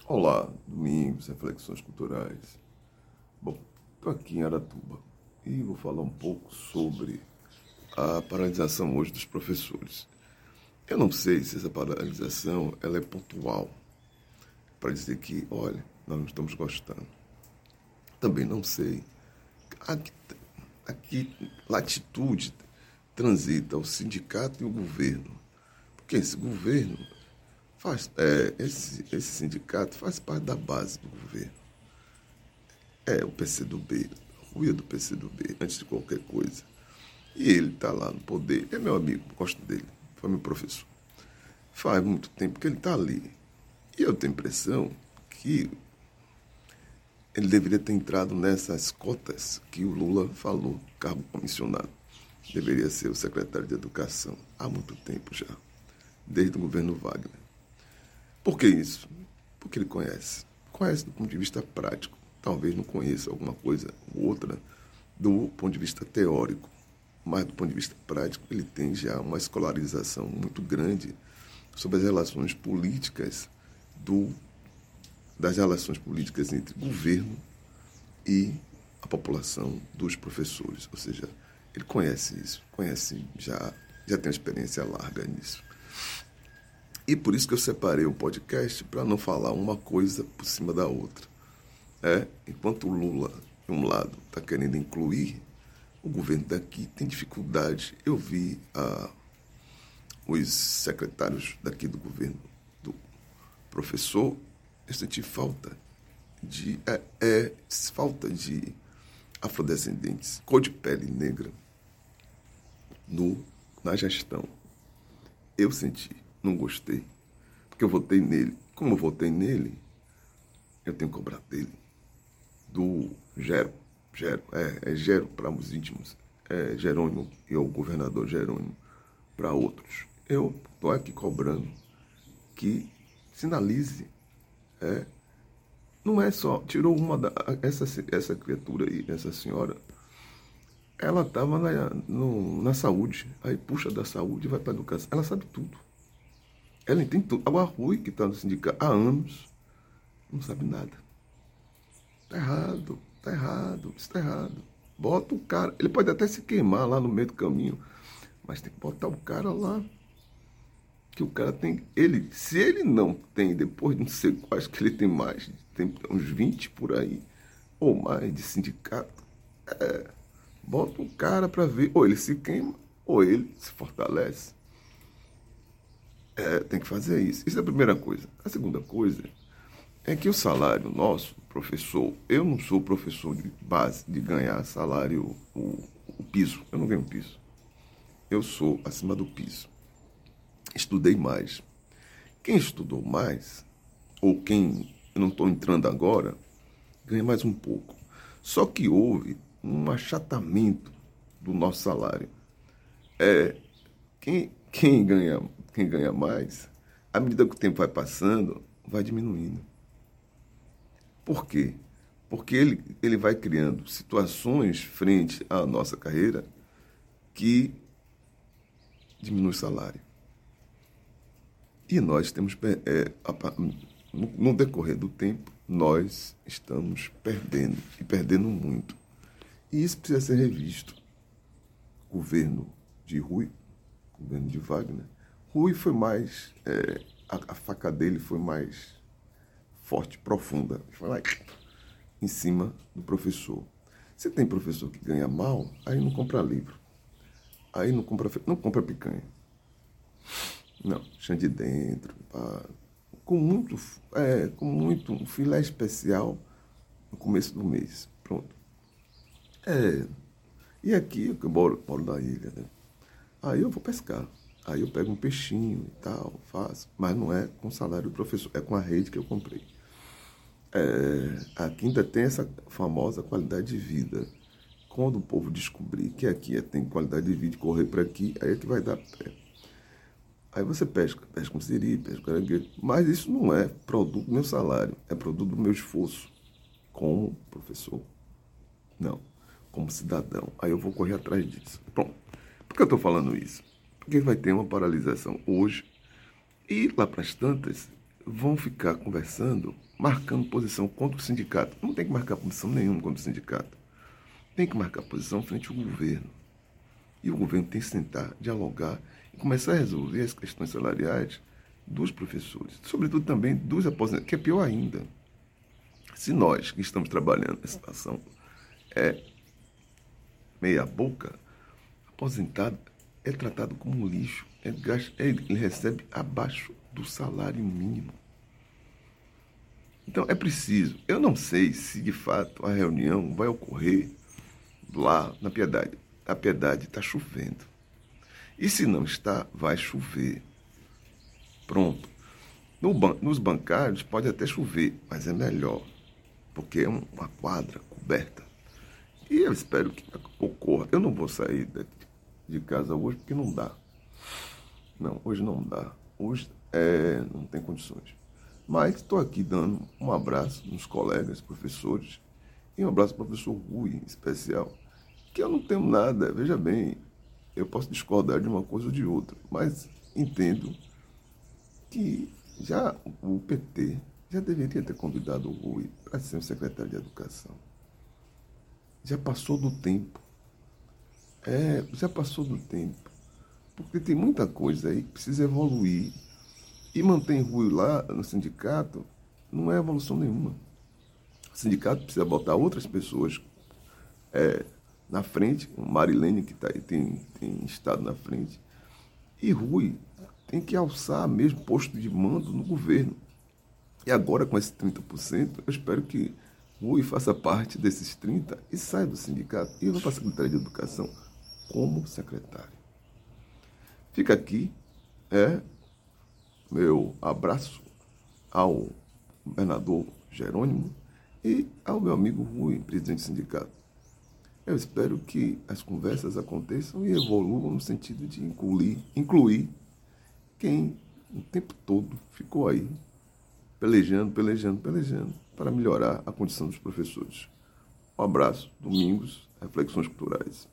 Olá, Domingos, Reflexões Culturais. Bom, estou aqui em Aratuba e vou falar um pouco sobre a paralisação hoje dos professores. Eu não sei se essa paralisação ela é pontual, para dizer que, olha, nós não estamos gostando. Também não sei a que latitude transita o sindicato e o governo. Porque esse governo esse sindicato faz parte da base do governo. É o PCdoB, Rui é do PCdoB, antes de qualquer coisa. E ele está lá no poder, é meu amigo, gosto dele, foi meu professor. Faz muito tempo que ele está ali. E eu tenho a impressão que ele deveria ter entrado nessas cotas que o Lula falou, cargo comissionado. Deveria ser o secretário de Educação há muito tempo já, desde o governo Wagner. Por que isso? Porque ele conhece. Conhece do ponto de vista prático. Talvez não conheça alguma coisa ou outra do ponto de vista teórico, mas do ponto de vista prático ele tem já uma escolarização muito grande sobre as relações políticas das relações políticas entre governo e a população dos professores. Ou seja, ele conhece isso, já tem uma experiência larga nisso. E por isso que eu separei o podcast para não falar uma coisa por cima da outra. Enquanto o Lula, de um lado, está querendo incluir, o governo daqui tem dificuldade. Eu vi os secretários daqui do governo do professor, eu senti falta de afrodescendentes, cor de pele negra na gestão. Eu senti, não gostei, porque eu votei nele. Como eu votei nele, eu tenho que cobrar dele. Do Gero para os íntimos, Jerônimo e o governador Jerônimo para outros. Eu estou aqui cobrando que sinalize, não é só, tirou essa criatura aí, essa senhora, ela estava na saúde, aí puxa da saúde e vai para a educação, ela sabe tudo, ela entende tudo. Agora a Rui, que está no sindicato há anos, não sabe nada. Tá errado, isso tá errado. Bota o cara, ele pode até se queimar lá no meio do caminho, mas tem que botar o cara lá. Que o cara tem, se ele não tem, depois de não sei quais, que ele tem mais, tem uns 20 por aí, ou mais de sindicato, bota o cara para ver, ou ele se queima, ou ele se fortalece. Tem que fazer isso. Isso é a primeira coisa. A segunda coisa é que o salário nosso, professor, eu não sou professor de base, de ganhar salário, o piso, eu não ganho piso. Eu sou acima do piso. Estudei mais. Quem estudou mais, ou quem eu não estou entrando agora, ganha mais um pouco. Só que houve um achatamento do nosso salário. Quem ganha mais, à medida que o tempo vai passando, vai diminuindo. Por quê? Porque ele vai criando situações frente à nossa carreira que diminui o salário. E nós temos, no decorrer do tempo, nós estamos perdendo, e perdendo muito. E isso precisa ser revisto. Governo de Rui, governo de Wagner. Rui foi mais, a faca dele foi mais forte, profunda. Foi lá em cima do professor. Se tem professor que ganha mal, aí não compra livro. Aí não compra picanha. Não, chã de dentro, com muito um filé especial no começo do mês. Pronto. E aqui, eu moro na ilha, né? Aí eu vou pescar. Aí eu pego um peixinho e tal, faço. Mas não é com o salário do professor, é com a rede que eu comprei. Aqui ainda tem essa famosa qualidade de vida. Quando o povo descobrir que aqui tem qualidade de vida, correr para aqui, aí é que vai dar pé. Aí você pesca com siri, pesca com caranguejo. Mas isso não é produto do meu salário, é produto do meu esforço como professor. Não, como cidadão. Aí eu vou correr atrás disso. Bom, por que eu estou falando isso? Porque vai ter uma paralisação hoje e lá para as tantas vão ficar conversando, marcando posição contra o sindicato. Não tem que marcar posição nenhuma contra o sindicato. Tem que marcar posição frente ao governo. E o governo tem que sentar, dialogar e começar a resolver as questões salariais dos professores, sobretudo também dos aposentados, que é pior ainda. Se nós que estamos trabalhando na situação é meia boca, aposentado é tratado como lixo, ele recebe abaixo do salário mínimo. Então é preciso, eu não sei se de fato a reunião vai ocorrer lá na Piedade. A Piedade está chovendo. E se não está, vai chover. Pronto. Nos bancários pode até chover, mas é melhor, porque é uma quadra coberta. E eu espero que ocorra. Eu não vou sair de casa hoje porque não dá. Não, hoje não dá. Hoje não tem condições. Mas estou aqui dando um abraço nos colegas, professores, e um abraço para o professor Rui, em especial, que eu não tenho nada, veja bem, eu posso discordar de uma coisa ou de outra, mas entendo que já o PT já deveria ter convidado o Rui para ser o secretário de Educação. Já passou do tempo. Já passou do tempo. Porque tem muita coisa aí que precisa evoluir. E manter Rui lá no sindicato não é evolução nenhuma. O sindicato precisa botar outras pessoas na frente, o Marilene, que tá aí, tem estado na frente, e Rui tem que alçar mesmo posto de mando no governo. E agora, com esse 30%, eu espero que Rui faça parte desses 30% e saia do sindicato e vá para a Secretaria de Educação como secretário. Fica aqui meu abraço ao governador Jerônimo e ao meu amigo Rui, presidente do sindicato. Eu espero que as conversas aconteçam e evoluam no sentido de incluir quem o tempo todo ficou aí pelejando para melhorar a condição dos professores. Um abraço, Domingos, Reflexões Culturais.